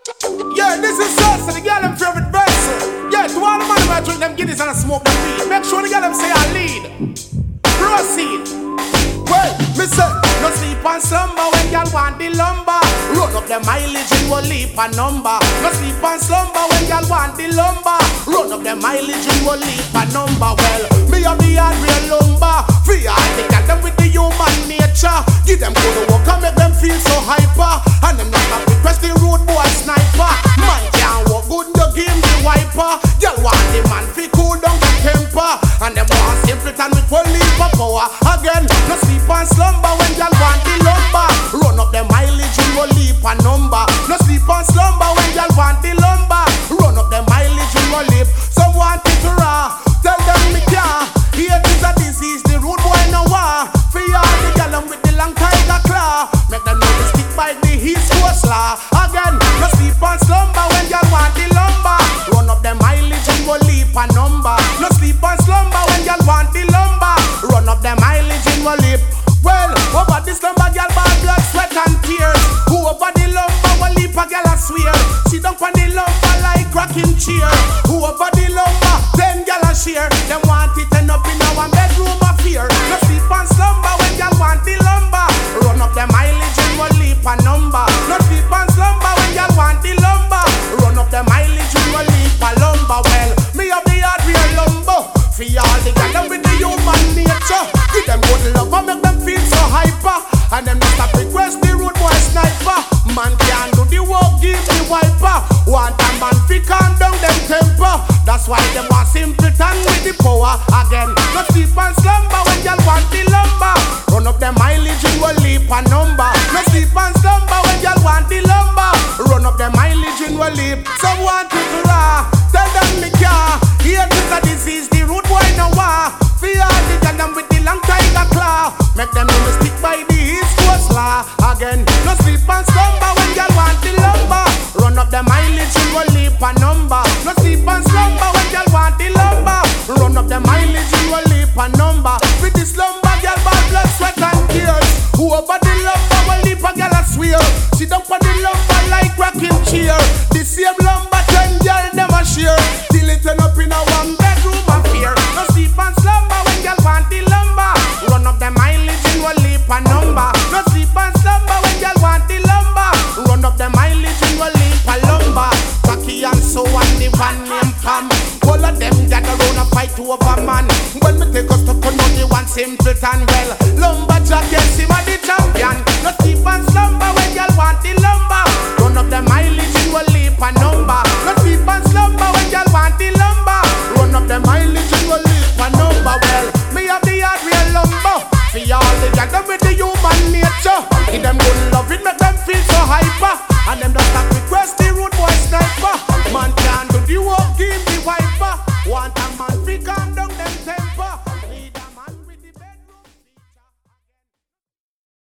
Yeah, this is us, and the girl them favorite vessel. Yeah, to all the man who drink them guineas and smoke them weed, make sure the girl them say I lead. Proceed. Well, me say, no sleep and slumber when y'all want the lumber. Run up the mileage and we'll leap a number. No sleep and slumber when y'all want the lumber. Run up the mileage and we'll leap a number. Well, me have the hard real lumber. Free all the got them with the human nature. Give them good work and make them feel so hyper. And them not request the road boy sniper. Man can't walk good, you give him the wiper. Y'all want the man fi cool down the temper. And them want simpleton with one leap of power. Again, no sleep and slumber when y'all want the lumber. Run up the mileage and we'll leap a number. No sleep and slumber when y'all want the lumber. Run up the mileage and we'll leap. Some want it raw, tell them me can't. Here is a disease, the road boy no war. For all the gal with the long tiger claw. Make them know to stick by the East Coast law. Again, no sleep and slumber when y'all want the lumber. Run up the mileage and we'll leap a number. No sleep and slumber when y'all want the lumber. Run up the mileage and we'll leap. Well, over this lumber, girl, bad blood, sweat and tears. Who over the lumber, will leap a girl, I swear. Sit down on the lumber like rocking chair. Who over the lumber, 10 girl, I share. Them want it end up in our bedroom of fear. No sleep and slumber when y'all want the lumber. Run up the mileage and we'll leap a number. No sleep and slumber when y'all want the lumber. Run up the mileage and we'll leap a lumber. Well, me have the hard real lumber. For all the girl with the human nature. Give them good love and make them feel so hyper. And them not stop request the road boy sniper. Man can't do the work, give the wiper. Want a man fi calm down them temper. That's why them want simpleton with the power. Again, no sleep and slumber when y'all want the lumber. Run up the mileage and we'll leap a number. No sleep and slumber when y'all want the lumber. Run up the mileage and we'll leap. Some want it raw, tell them me can't. Here is a disease, the road boy no war. Fear the gal them with the long tiger claw. Make them know to stick by the East Coast law. Again, no sleep and slumber when y'all want the lumber. Run up the mileage and we'll leap a number. No sleep and slumber when y'all want the lumber. Run up the mileage and we'll leap a number. With this lumber, y'all bad blood, sweat and tears. Who over the lumber will leap a gal, I swear. Sit down on the lumber like rocking chair. The same lumber 10 y'all never share. Till it turn up in a one bedroom of fear. No sleep and slumber when y'all want the lumber. Run up the mileage and we'll leap a number. No sleep and slumber when y'all want the lumber. Run up the mileage and we'll leap a lumber. Cocky and so on the van name Pam. All of them gather round and fight over man. When me take us to put on the one simpleton. Well, lumberjack, yes, him a the champion. No sleep and slumber when y'all want the lumber. Run up the mileage and we'll leap a number. No sleep and slumber when y'all want the lumber. Run up the mileage and we'll leap a number. Well, me have the hard real lumber. For all the gather with the human nature. Give them good love, it make them feel so hyper. And them